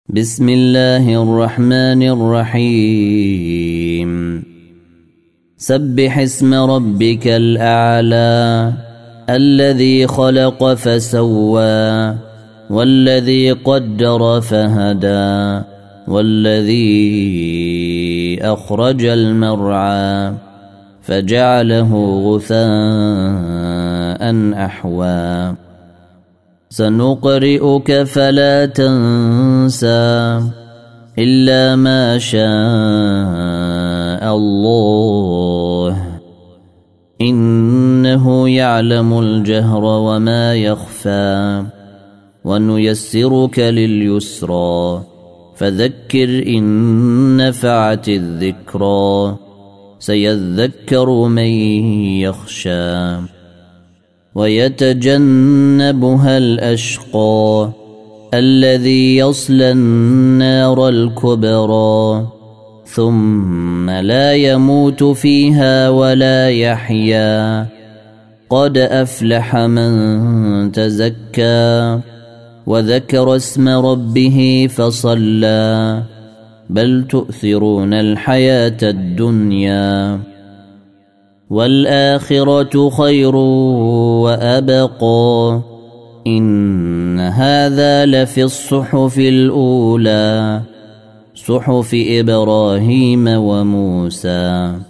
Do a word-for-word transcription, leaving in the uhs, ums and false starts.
بسم الله الرحمن الرحيم سبح اسم ربك الأعلى الذي خلق فسوى والذي قدر فهدى والذي أخرج المرعى فجعله غثاء أحوى سنقرئك فلا تنسى إلا ما شاء الله إنه يعلم الجهر وما يخفى ونيسرك لليسرى فذكر إن نفعت الذكرى سيذكر من يخشى ويتجنبها الأشقى الذي يصلى النار الكبرى ثم لا يموت فيها ولا يحيا قد أفلح من تزكى وذكر اسم ربه فصلى بل تؤثرون الحياة الدنيا والآخرة خير وأبقى إن هذا لفي الصحف الأولى صحف إبراهيم وموسى.